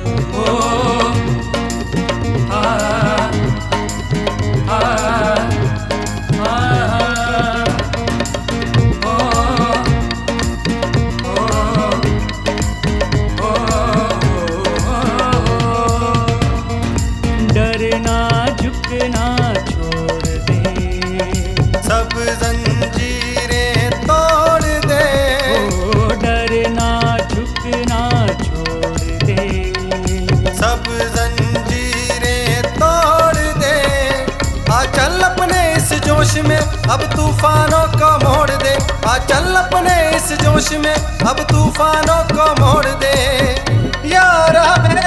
डरना झुकना छोड़ दे, सब जंजीरें तोड़ दे। डरना झुकना छोड़ दे, सब जंजीरें तोड़ दे। आ चल अपने इस जोश में अब तूफानों को मोड़ दे। आ चल अपने इस जोश में अब तूफानों को मोड़ दे। यार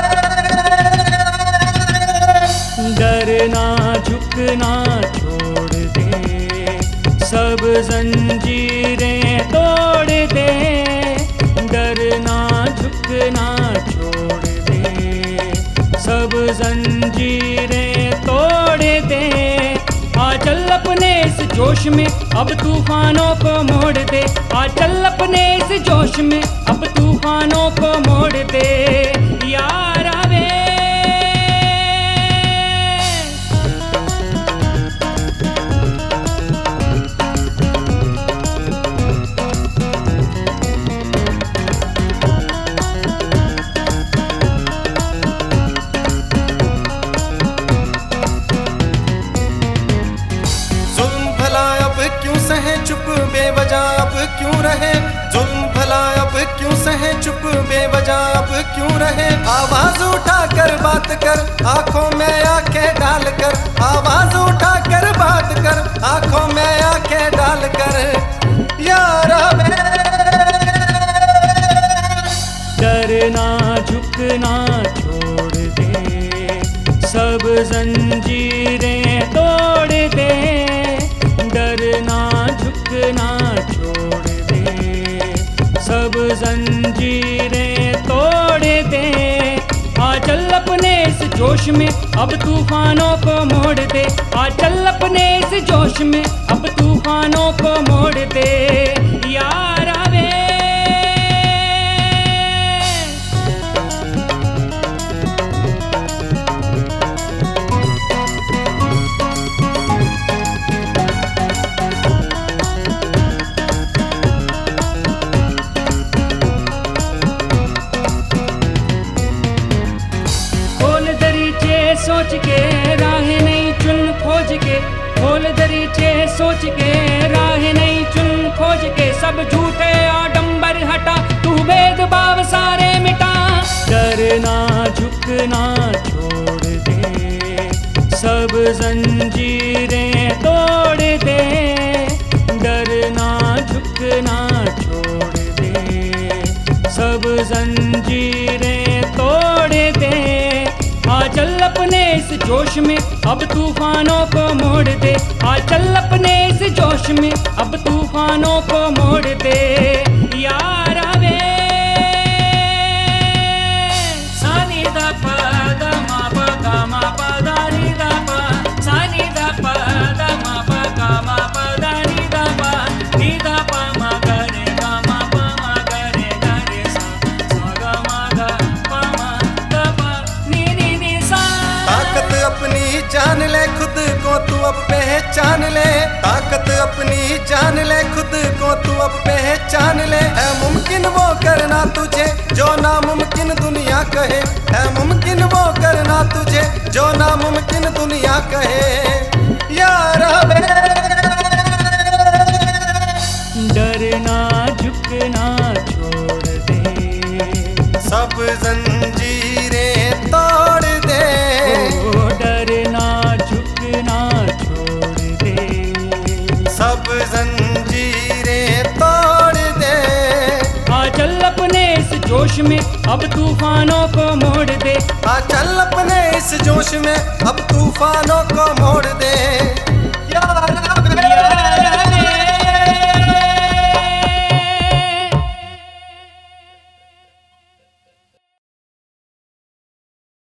डरना झुकना छोड़ दे, सब जंजीरें तोड़ दे। डरना झुकना छोड़ दे, सब जंजीरें तोड़ दे। आ चल अपने इस जोश में अब तूफानों को मोड़ दे। आ चल अपने इस जोश में अब तूफानों को मोड़ दे। यार आवे चुप बेवजह अब क्यों रहे। जुल्म भला अब क्यों सहे चुप बेवजह अब क्यों रहे। आवाज उठा कर बात कर, आंखों में आंखें डाल कर। आवाज उठा कर बात कर, आंखों में आंखें डाल कर। यार डरना झुकना छोड़ दे, सब जंजीरें तोड़ दे। डरना झुकना छोड़ दे, सब जंजीरें तोड़ दे। आ चल अपने इस जोश में अब तूफानों को मोड़ दे। आ चल अपने इस जोश में अब तूफानों को मोड़ दे। यार आवे सोच के राह नहीं चुन खोज के। खोल दरीचे सोच के राह नहीं चुन खोज के। सब झूठे आडंबर हटा, तू भेदभाव सारे मिटा। डरना झुकना छोड़ दे, सब जंजीरें तोड़ दे। डरना झुकना छोड़ दे, सब जंजीरें तोड़ दे। आ चल अपने इस जोश में अब तूफानों को मोड़ दे। आ चल अपने इस जोश में अब तूफानों को मोड़ दे। यार आवे सानी दा पा दा मा पा गा मा पा दा नी दा पा। सानी दा पा दा मा पा गा मा पा दा नी दा पा। नी दा पा मा गा रे गा मा पा मा गा रे गा रे सा। सा गा मा गा पा मा दा पा नी नी नी सा। ताकत अपनी जान ले खुद को तू अब पहचान ले। ताकत अपनी जान ले खुद को तू अब पहचान ले। है मुमकिन वो करना तुझे जो नामुमकिन दुनिया कहे। है मुमकिन वो करना तुझे जो नामुमकिन दुनिया कहे। यार डरना झुकना छोड़ दे, सब जंजीरें तोड़ दे। डरना झुकना छोड़ दे, सब जंजीरें तोड़ दे। आ चल अपने इस जोश में अब तूफानों को मोड़ दे। आ चल अपने इस जोश में अब तूफानों को मोड़ दे। यार